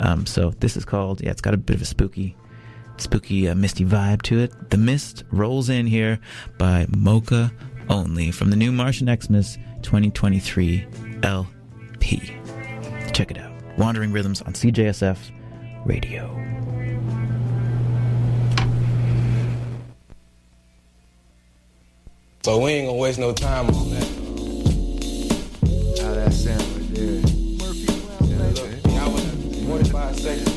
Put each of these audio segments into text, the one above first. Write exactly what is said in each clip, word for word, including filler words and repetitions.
Um, so this is called, yeah, it's got a bit of a spooky, spooky, uh, misty vibe to it. The Mist Rolls In here by Mocha Only from the new Martian Xmas twenty twenty-three L P. Check it out. Wandering Rhythms on C J S F Radio. So we ain't gonna waste no time on that. How that sound right there? forty-five seconds.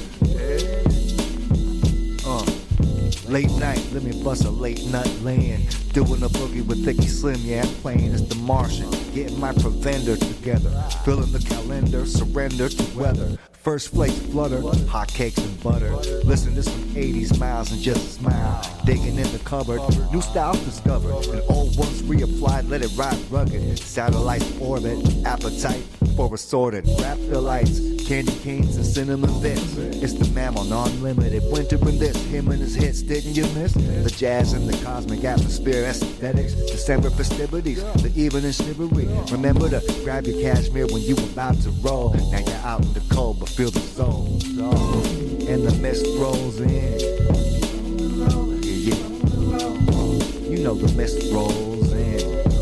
Uh, late night, let me bust a late nut laying. Doing a boogie with Thicky Slim, yeah, I'm playing as the Martian. Getting my preventer together. Filling the calendar, surrender to weather. First flakes flutter, hot cakes and butter. Listen to some eighties miles and just smile. Digging in the cupboard, new styles discovered. And old ones reapplied, let it ride rugged. Satellites orbit, appetite for assorted. Rap delights, candy canes and cinnamon bits. It's the mammal, non-limited. Winter in this, him and his hits, didn't you miss? The jazz and the cosmic atmosphere, aesthetics. December festivities, the evening shivery. Remember to grab your cashmere when you about to roll. Now you're out in the cold, but feel the soul. And the mist rolls in. Yeah, yeah. You know the mist rolls in.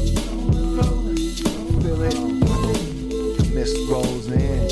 Feel it? The mist rolls in.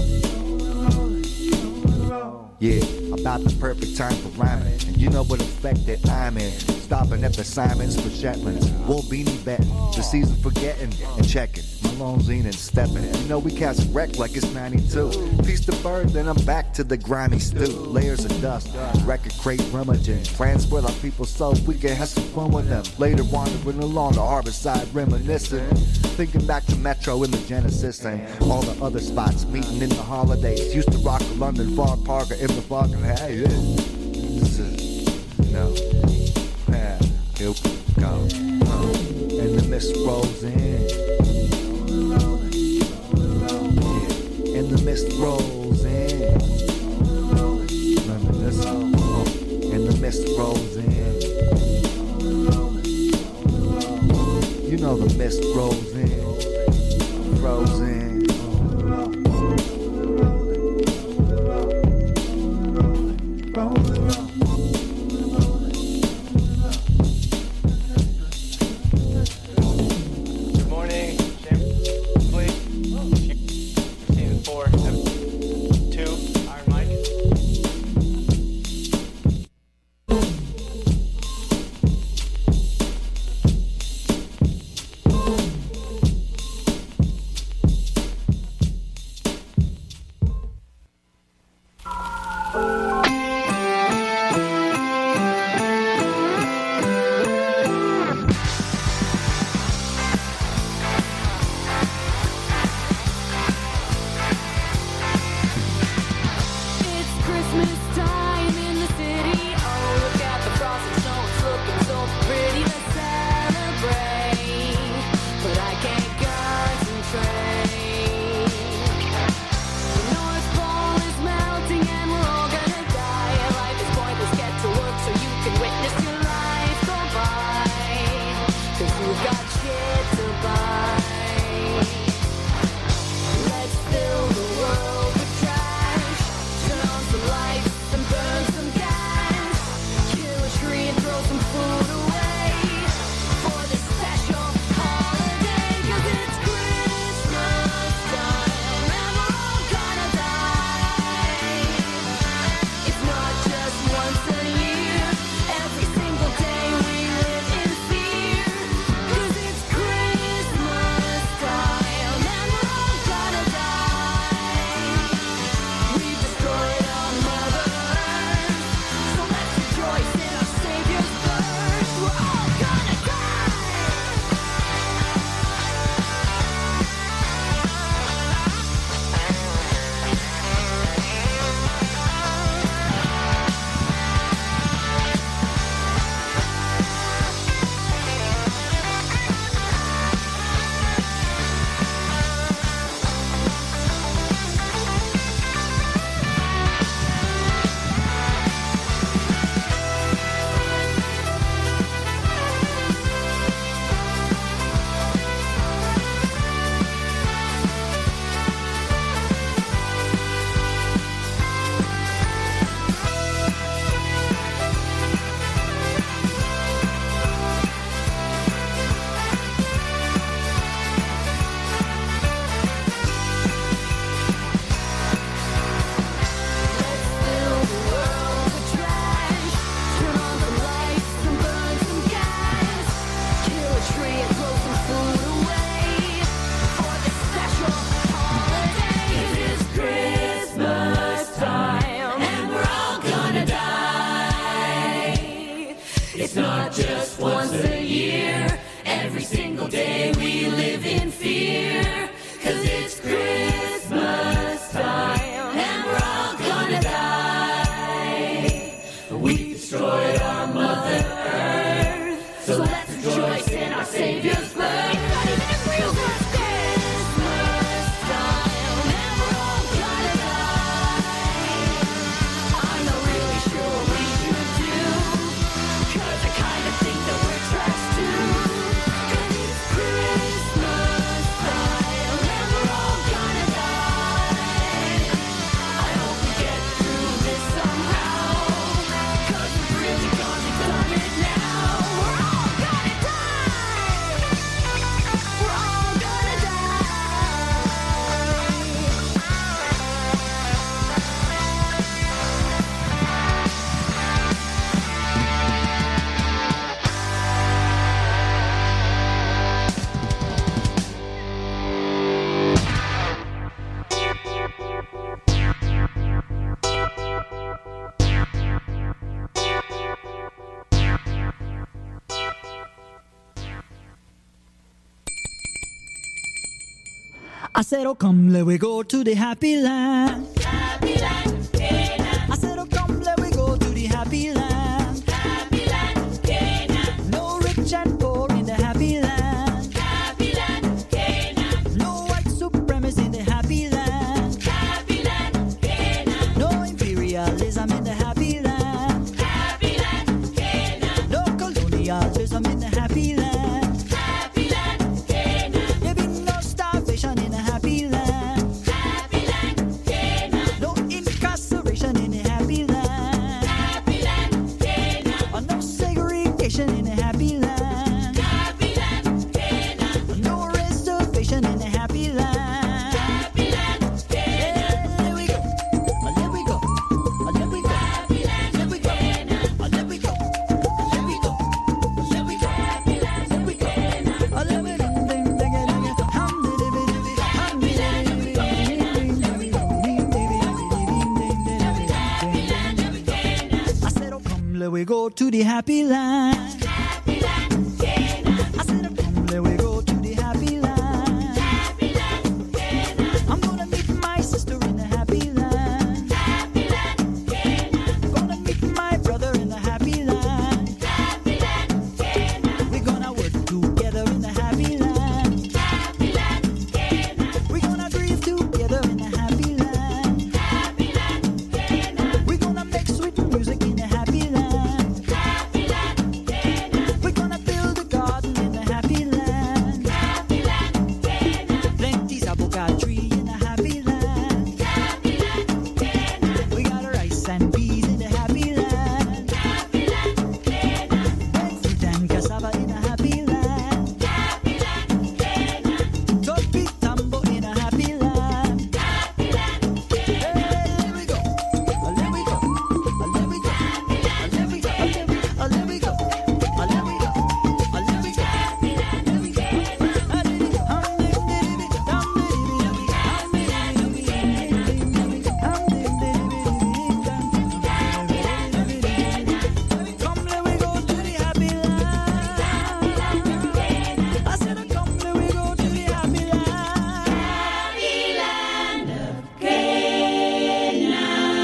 Yeah, about the perfect time for rhyming. And you know what effect that I'm in. Stopping at the Simons for Shetlands. Wool beanie betting. The season for getting and checking. Malone and stepping. You know we cast wreck like it's ninety-two. Piece the bird, then I'm back to the grimy stew. Layers of dust, record crate rummaging. Plans for our people so we can have some fun with them. Later wandering along the harbor side reminiscing. Thinking back to Metro in the Genesis and all the other spots. Meeting in the holidays. Used to rock the London Fog Parker in the fucking hey. This is, you know, yeah, here we go. Uh, and the mist rolls in. Yeah, and the mist rolls in. Remember this? Uh, and the mist rolls in. You know the mist rolls in. Frozen. I said, oh, come, let we go to the happy land. Happy land, Canaan. I said, oh, come, let we go to the happy land. Happy land, Canaan. No rich and poor in the happy land. Happy land, Canaan. No white supremacy in the happy land. Happy land, Canaan. No imperialism in the happy land. Happy land, Canaan. No colonialism in the happy land. Happy land, Canaan. There be no starvation in the happy land. Happy land, Canaan. No incarceration in the happy land. Happy land, Canaan. Or no segregation in the happy land. Happy land, Canaan. No reservation in the happy land. Happy land, Canaan. Yeah, there we go. Oh, there we go. Oh, there we go. Happy land, There we go. Canaan. Oh, there we go. Oh, there we go. Oh, there we go. Happy land, There we go. Canaan. Oh, there we go. Ding, ding, ding, ding, ding. Hum, dee, dee, dee, dee, dee. Hum, dee, dee, dee, dee, dee. Ding, ding, ding, ding, ding, ding, ding, ding, ding. I said, oh, come, let we go to the happy land. Happy land, Canaan. I said, oh, come, let we go to the happy land. Happy land, Canaan. I'm gonna meet my sister in the happy land. Happy land, Canaan. Gonna meet my brother in the happy land. Happy land, Canaan. We're gonna work together in the happy land. Happy land, Canaan. We're gonna grieve together in the happy land. Happy land, Canaan. We're gonna make sweet music in the happy land. Happy land, Canaan. We're gonna build a garden in the happy land. Happy land, Canaan. Plenty's avocado tree in the happy land. Happy land, Canaan. We got rice and peas in the happy land. Happy land, Canaan. Red fruit and cassava in the happy land. Happy land, Canaan. Topi tambo in a happy land. Happy land, Canaan. Hey, there we go. Oh, there we go. Oh, there we go. Oh, there we go. Oh, there we go. Oh, there we go. Oh, there we go. Happy land, There we go. Ah, dee, dee, hum, dee, dee, dee, dee, dum, dee, dee, dee, dee, hum, dee, dee, dee, dee, dee, dee, dee, dee, hum, dee, dee, dee, dee, dee, dee, dum. Come, let we go to the happy land. I said, come, let we go to the happy land. Happy land of Canaan.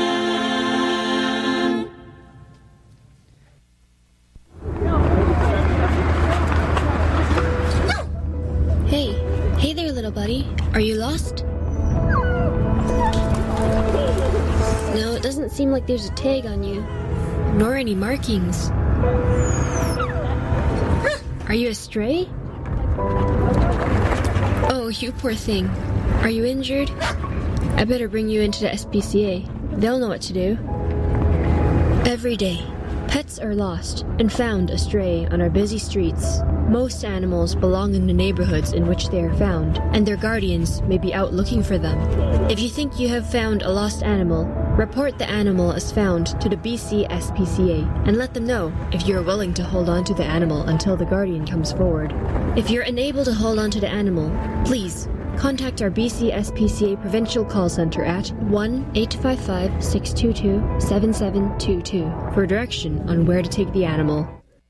Hey, hey there, little buddy. Are you lost? No, it doesn't seem like there's a tag on you, nor any markings. Are you a stray? Oh, you poor thing. Are you injured? I better bring you into the S P C A. They'll know what to do. Every day, pets are lost and found astray on our busy streets. Most animals belong in the neighborhoods in which they are found, and their guardians may be out looking for them. If you think you have found a lost animal, report the animal as found to the B C S P C A and let them know if you are willing to hold on to the animal until the guardian comes forward. If you're unable to hold on to the animal, please contact our B C S P C A Provincial Call Center at one eight five five, six two two, seven seven two two for direction on where to take the animal.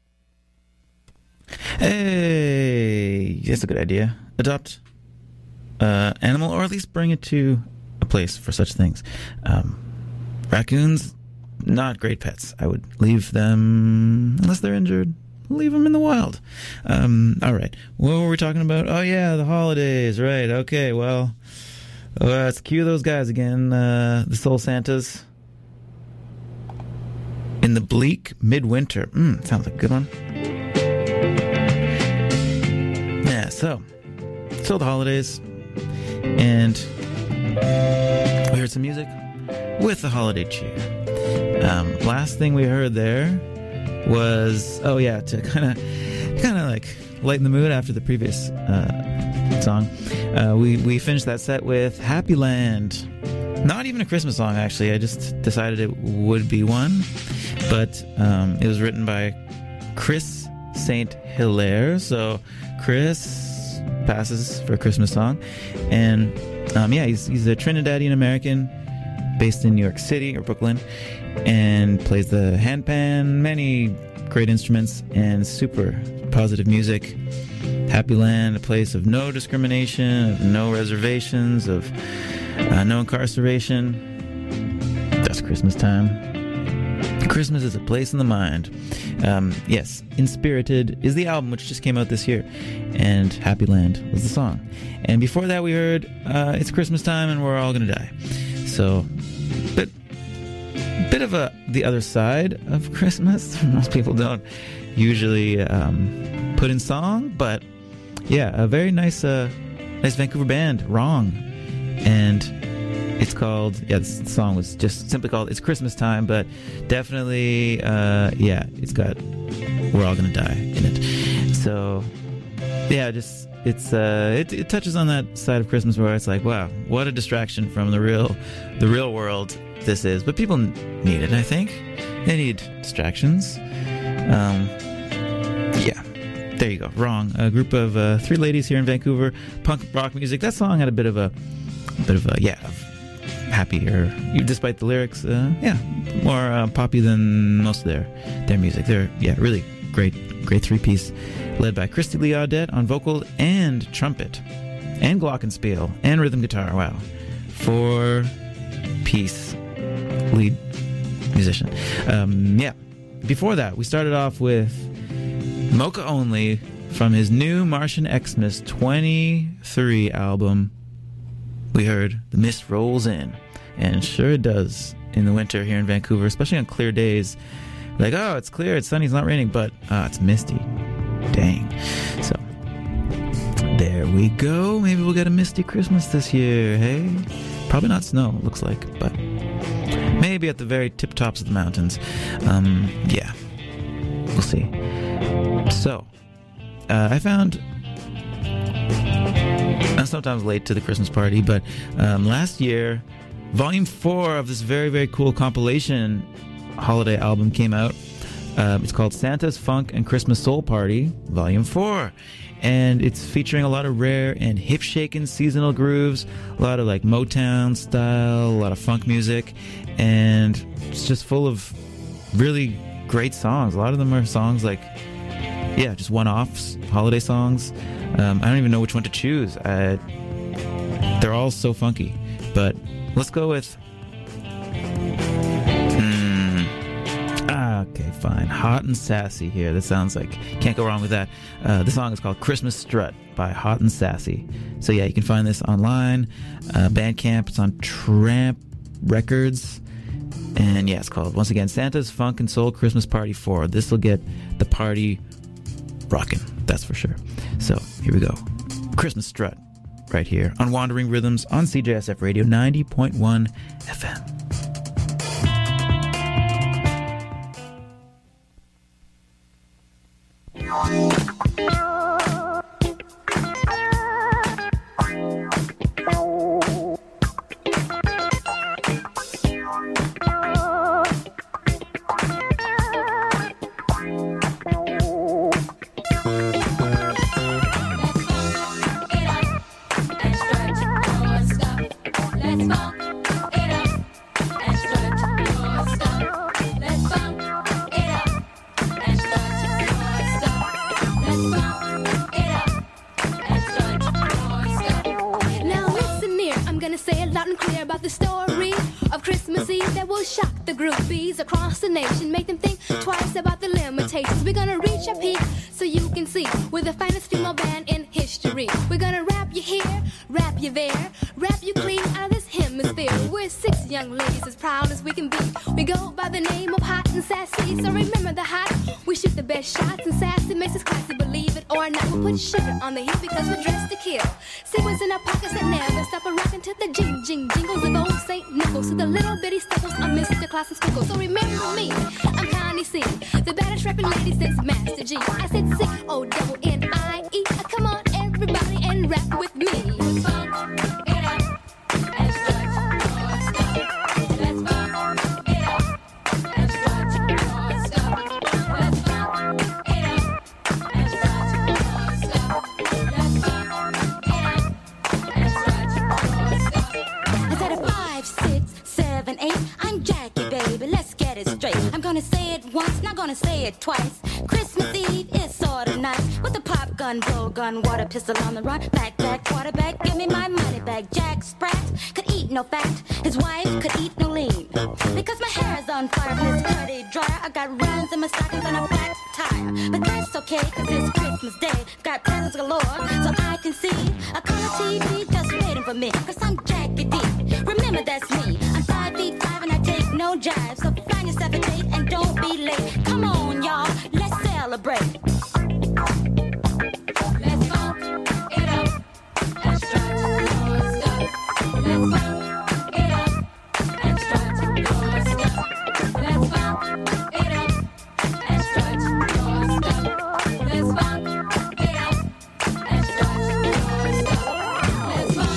Hey, that's a good idea. Adopt uh, animal, or at least bring it to a place for such things. Um, raccoons, not great pets. I would leave them, unless they're injured, leave them in the wild. Um, all right, what were we talking about? Oh yeah, the holidays, right? Okay, well, uh, let's cue those guys again. Uh, the Soul Santas. In the bleak midwinter. Mm, sounds like a good one. Yeah, so, so the holidays, and we heard some music with the holiday cheer. Um, last thing we heard there was, oh yeah, to kind of, kind of like lighten the mood after the previous uh, song. Uh, we we finished that set with Happy Land. Not even a Christmas song, actually. I just decided it would be one, but um, it was written by Chris Saint Hilaire. So Chris passes for a Christmas song, and um, yeah, he's he's a Trinidadian American based in New York City or Brooklyn, and plays the handpan, many great instruments and super positive music. Happy Land, a place of no discrimination, of no reservations, of uh, no incarceration. That's Christmas time. Christmas is a place in the mind. Um, yes, Inspirited is the album which just came out this year, and Happy Land was the song. And before that we heard uh, It's Christmas Time and We're All Gonna Die. So, but bit of a the other side of Christmas. Most people don't usually um, put in song, but yeah, a very nice, uh, nice Vancouver band, Wrong, and it's called, yeah, this song was just simply called It's Christmas Time, but definitely, uh, yeah, it's got We're All Gonna Die in it. So, yeah, just, it's, uh, it, it touches on that side of Christmas where it's like, wow, what a distraction from the real, the real world this is. But people need it, I think. They need distractions. Um, yeah. There you go. Wrong. A group of uh, three ladies here in Vancouver, punk rock music. That song had a bit of a, a bit of a, yeah, happier, despite the lyrics, uh, yeah, more uh, poppy than most of their their music. They're, yeah, really great, great three-piece, led by Christy Lee Audette on vocal and trumpet, and glockenspiel, and rhythm guitar. Wow. Four-piece lead musician. Um, yeah. Before that, we started off with Mocha Only from his new Martian Xmas twenty-three album. We heard The Mist Rolls In, and sure it does in the winter here in Vancouver, especially on clear days. Like, oh, it's clear, it's sunny, it's not raining, but uh, it's misty. Dang. So, there we go. Maybe we'll get a misty Christmas this year, hey? Probably not snow, it looks like, but maybe at the very tip tops of the mountains. Um, yeah, we'll see. So, uh, I found, I'm sometimes late to the Christmas party, but um, last year, volume four of this very, very cool compilation holiday album came out. Uh, it's called Santa's Funk and Christmas Soul Party, volume four. And it's featuring a lot of rare and hip-shaking seasonal grooves, a lot of like Motown style, a lot of funk music, and it's just full of really great songs. A lot of them are songs like, yeah, just one-offs, holiday songs. Um, I don't even know which one to choose. Uh, they're all so funky. But let's go with... Mm, ah, okay, fine. Hot and Sassy here. That sounds like... Can't go wrong with that. Uh, the song is called Christmas Strut by Hot and Sassy. So yeah, you can find this online. Uh, Bandcamp. It's on Tramp Records. And yeah, it's called, once again, Santa's Funk and Soul Christmas Party four. This will get the party rocking, that's for sure. So here we go. Christmas Strut right here on Wandering Rhythms on C J S F Radio ninety point one F M. Across the nation, make them think twice about the limitations. We're gonna reach a peak so you can see we're the finest female band in history. We're gonna rap you here, rap you there, rap you clean out of this hemisphere. We're six young ladies as proud as we can be. We go by the name of Hot and Sassy, so remember the hot. We shoot the best shots, and sassy makes us classy, believe it or not. We'll put sugar on the heat because we're dressed to kill. See what's in our pockets that never stop a rockin' to the jing jing jingles of old Saint Nichols, to the little bitty stepples on Mister Claus and Squiggles. So remember me, I'm Connie C, the baddest rapping lady since Master G. I said C O double N I E. Come on, everybody, and rap with me. Funk it up and strut your stuff. Let's funk it up and strut your stuff. Let's funk it up and strut your stuff. Let's funk it up and strut your stuff. I said a five, six, seven, eight. I'm Jackie, baby. Let's get it straight. I'm gonna say it once, not gonna wanna say it twice. Christmas Eve is sorta nice. With the pop gun, blow gun, water pistol on the run. Back, back, quarterback, give me my money back. Jack Sprat could eat no fat. His wife could eat no lean. Because my hair is on fire from this dirty dryer. I got rounds in my stockings and a flat tire. But that's okay, cause it's Christmas Day. Got presents galore, so I can see a color T V just waiting for me. Cause I'm Jackie D. Remember that's me. I'm five feet five and I take no jive. So find yourself a date and don't be late. Come on, y'all, let's celebrate. Let's funk it up and start your stuff. Let's funk it up and start your stuff. Let's funk it up and start your stuff. Let's funk it up and start your stuff. Let's funk.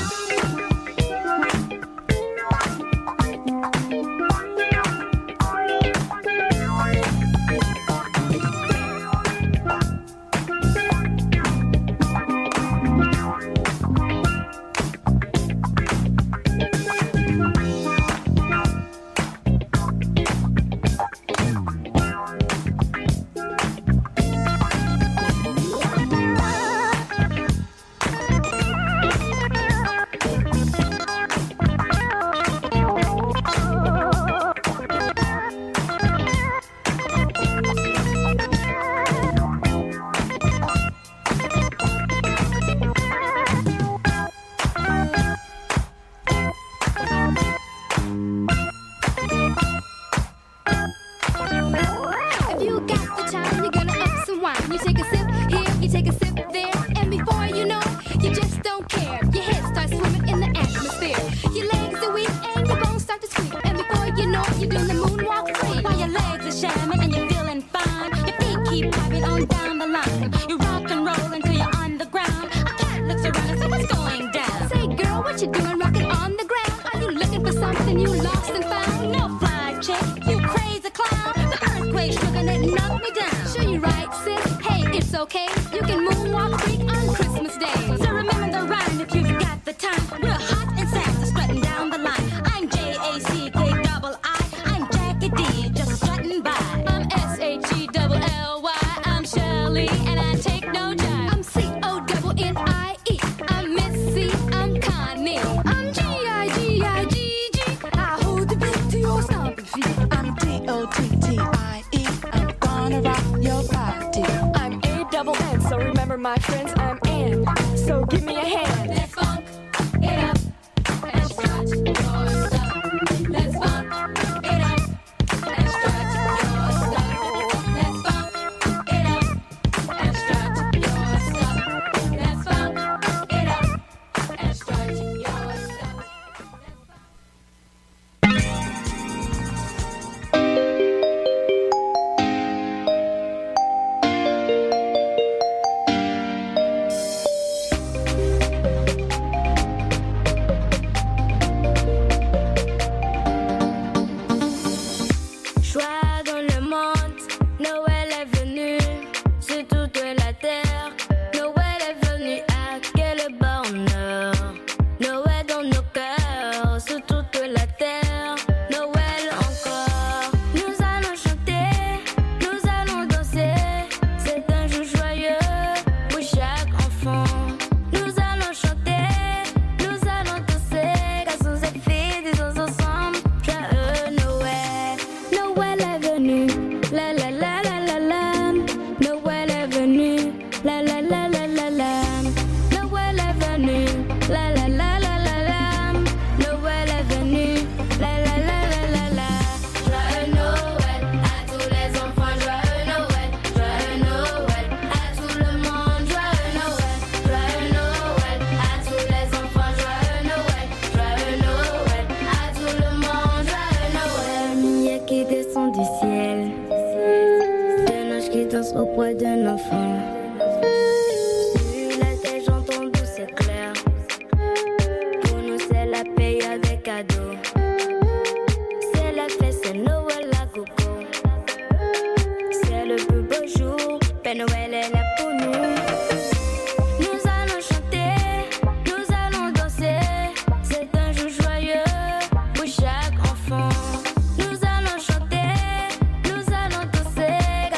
If you got the time, you're gonna up some wine. You take a sip here, you take a sip there, and before you know, you just don't care. Your head starts swimming in the atmosphere. Your legs are weak and your bones start to squeak. And before you know it, you're doing the moonwalk free. While your legs are shamming and you're feeling fine, your feet keep popping on down the line. You rock and roll until you're on the ground. A cat looks around and says, what's going down? Say, girl, what you doing rocking on the ground? Are you looking for something you lost and found? No fly chick, you crazy clown. The earthquake shook and it knocked me down. Sure you right, sis? Hey, it's okay. You can moonwalk freak on Christmas Day. So remember the rhyme if you've got the time. We're hot and sassy, strutting down the line. I'm J A C K double I. I'm Jackie D, just strutting by. I'm S H E double L Y. I'm Shelley and I take no jive. I'm C O double N I E. I'm Missy. I'm Connie. I'm G I G I G G. I hold the beat to your stomping feet. I'm D O T T I E. I'm gonna rock your body. I'm A double N, so remember my friends, I'm Ann. So give me a hand. Let's funk it up and start your stuff. Let's funk it up and start your stuff. Let's funk it up and start your stuff. Let's funk it up and start your stuff. Joie dans le monde, Noël est venu sur toute la terre. Noël est venu à quel bonheur. Noël dans nos cœurs, sur toute la terre. Noël encore. Nous allons chanter, nous allons danser. C'est un jour joyeux pour chaque enfant. Nous allons chanter, nous allons danser. Garçons et filles, disons ensemble, joyeux Noël. Noël est venu, la la la la la la. Noël est venu, la la la la la la. Noël est venu, la la la la la la. Noël est venu, la la la la la la. Joyeux Noël à tous les enfants, joyeux Noël, joyeux Noël à tout le monde, joyeux Noël, joyeux Noël à tous les enfants, joyeux Noël, joyeux Noël à tout le monde, joyeux Noël. Lumière qui descend du ciel, un ange qui danse auprès d'un enfant. Sur la terre j'entends douce et clair. Pour nous c'est la paix avec cadeau. C'est la fête, c'est Noël à coco. C'est le plus beau jour, Père Noël est là pour nous. Nous allons chanter, nous allons danser. C'est un jour joyeux pour chaque enfant. Nous allons chanter, nous allons danser.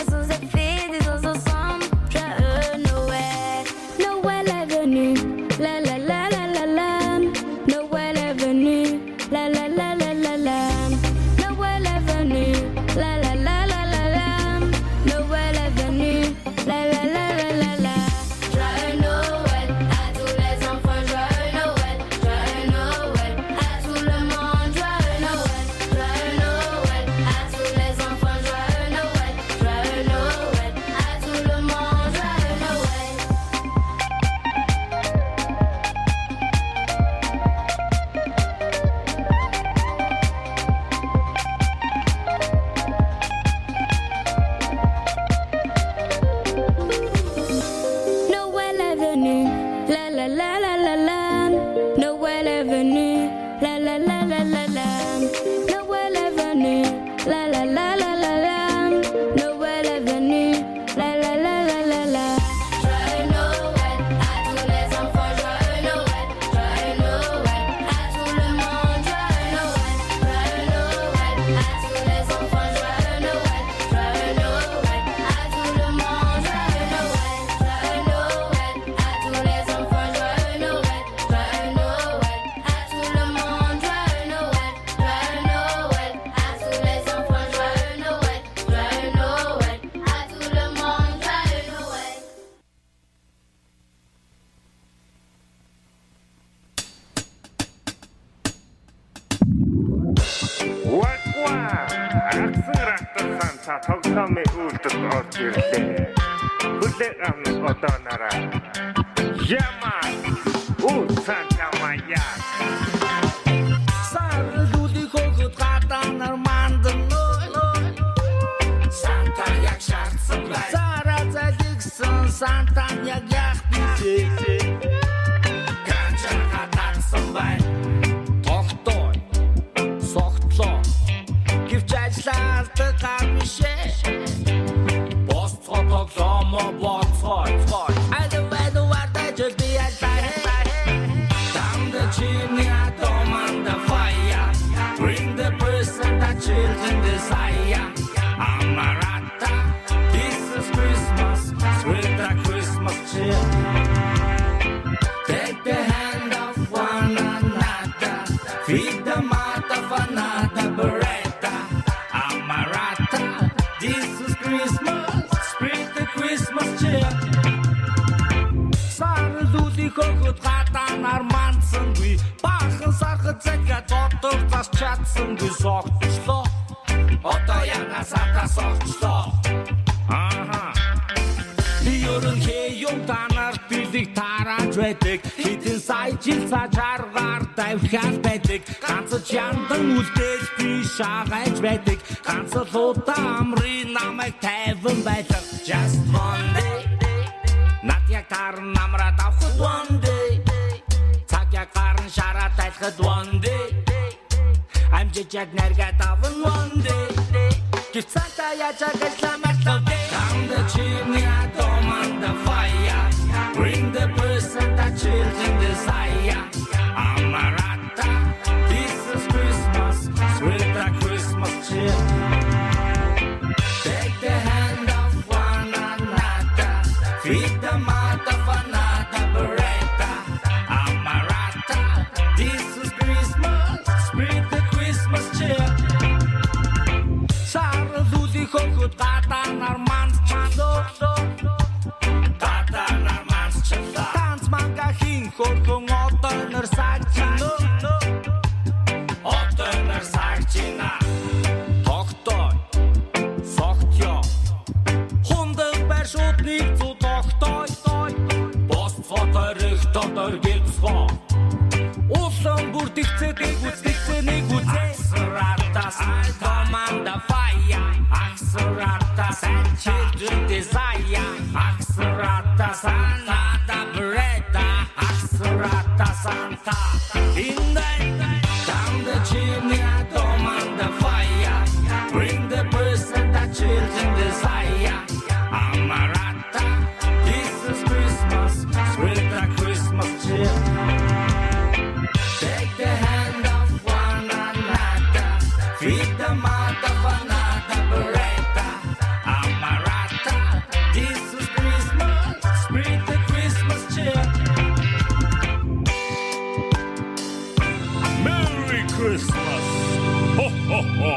la la la la la la. Noël est venu, la la la la la la. Joyeux Noël à tous les enfants, joyeux Noël, joyeux Noël à tout le monde, joyeux Noël, joyeux Noël à tous les enfants, joyeux Noël, joyeux Noël à tout le monde, joyeux Noël, joyeux Noël à tous les enfants, joyeux Noël, joyeux Noël à tout le monde, joyeux Noël, joyeux Noël à tous les enfants, joyeux Noël, joyeux Noël à tout le monde, joyeux Noël. Wagwa Аксрахтсан тоглоомын үйлдэл орж ирлээ. Хүлээн авах одоо нараа. Яма Усан Камая. Сарлуули хогот гаданаар мандно. Санта яг шаардсан бай. Сара залгсан Санта яг яг бисээ. Ганчаа хатсан бай. Тогтой. Согтлоо. Гівч ажиллаад гармишээ. Бос тоглоомоо боцгой. Айдаа байдаа вартаж би ажиллаа. Down the chimney, I demand the fire. Bring the person that children desire. Amarata, this is Christmas, spread the Christmas cheer. Take the hand of one another, feed the mouth of another beretta. Amarata, this is Christmas, spread the Christmas cheer. Сарлуули хогот гаданаар мандсангүй баахан сархад цагаа дотор зас чадсангүй согтлоо. Одоо яна сата согтлоо. Аха. Биёрын хэйом танаар бэлэг тарааж байдаг. Хитэн сая жил цаашааргаар давхиал байдаг. Ганц чандан үлдээж би шаагайж байдаг. Ганц луудаа амрын намайг тайван байлаа. Just one day. Над яг таран намраад авахд one day. Цаг яг гаран шараад айлхад one day. Амжиж яг наргаад аван one day. Гівцата яжаг ажламаар тавдээ. Down the chimney, I demand the fire. Bring the person that children desire. Amarata, this is Christmas, spread the Christmas cheer. Take the hand of one another, feed the mouth of another beretta. Amarata, this is Christmas, spread the Christmas cheer. Сарлуули хогот гаданаар мандчихлоо. Гаданаар мандчихлоо. Танц манга хин хөрхөн одоо нэр сагчно. Одоо нэр сагчина. Тогтой. Согтё. Хундаг бэр шүтник цу тогтой. Бос фоторих дотор гэлцгоо. Улаан бүр дэгцэдэг үздэгцэнийг үзээ. Аксрата сан команда fire. Аксрата сан children desire. Аксрата сан nada beretta. Аксрата Santa. In the down the chimney, I demand the fire. Bring the person that children desire. Amarata, this is Christmas, spread the Christmas cheer. Take the hand of one another, feed the mouth of another beretta. Amarata, this is Christmas, spread the Christmas cheer. Merry Christmas. Ho ho ho.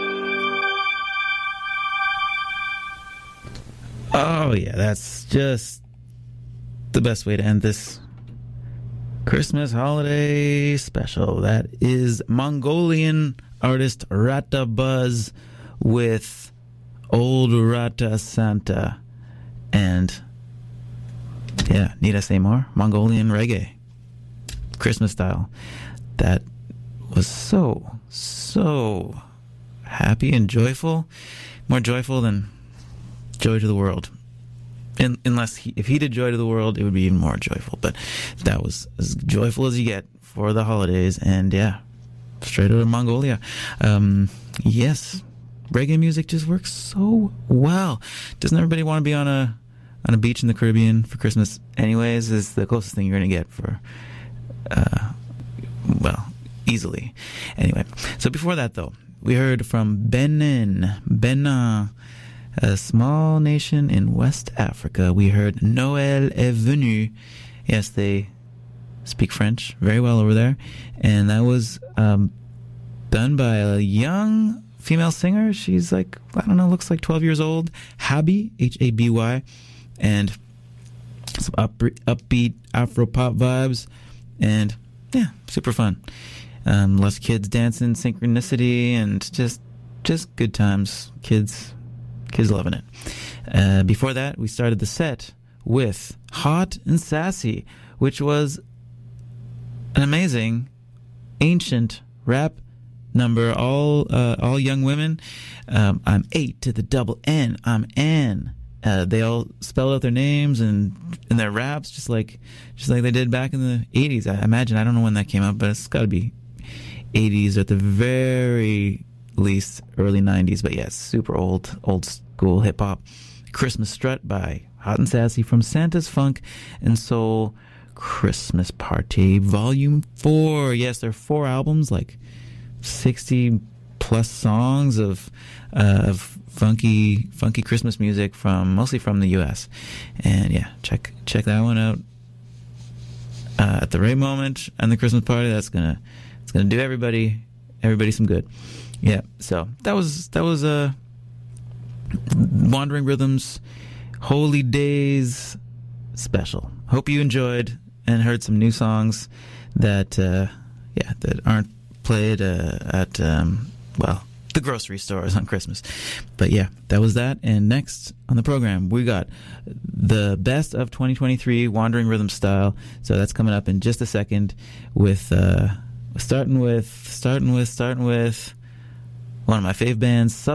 Oh, yeah, that's just the best way to end this Christmas holiday special. That is Mongolian artist Rata Buzz with Old Rata Santa. And, yeah, need I say more? Mongolian reggae. Christmas style. That was so, so happy and joyful. More joyful than Joy to the World. In, unless he, if he did Joy to the World, it would be even more joyful. But that was as joyful as you get for the holidays. And yeah, straight out of Mongolia. Um, yes, reggae music just works so well. Doesn't everybody want to be on a on a beach in the Caribbean for Christmas anyways? Is the closest thing you're going to get for, uh, well, easily. Anyway, so before that, though, we heard from Benin, Benin, a small nation in West Africa. We heard Noël est venu. Yes, they speak French very well over there. And that was um, done by a young female singer. She's like, I don't know, looks like twelve years old. Haby, H A B Y. And some up, upbeat Afro-pop vibes. And, yeah, super fun. Um, lots of kids dancing, synchronicity, and just just good times. Kids kids loving it. Uh, before that, we started the set with Hot and Sassy, which was an amazing, ancient rap number. All uh, all young women. Um, I'm eight to the double N. I'm Ann. Uh, they all spell out their names and in their raps, just like just like they did back in the eighties. I imagine. I don't know when that came out, but it's got to be eighties, or at the very least early nineties. But yes, super old, old school hip hop. Christmas Strut by Hot and Sassy from Santa's Funk and Soul Christmas Party Volume four. Yes, there are four albums, like sixty plus songs of uh, of funky funky Christmas music from mostly from the U S. And yeah, check check that one out uh, at the right moment on the Christmas party. That's gonna it's gonna do everybody everybody some good. Yeah, so that was that was a uh, Wandering Rhythms Holy Days special. Hope you enjoyed and heard some new songs that uh, yeah that aren't played uh, at um, well the grocery stores on Christmas. But yeah, that was that. And next on the program, we got the best of twenty twenty-three Wandering Rhythm style. So that's coming up in just a second. With uh, starting with starting with starting with one of my fave bands, Sub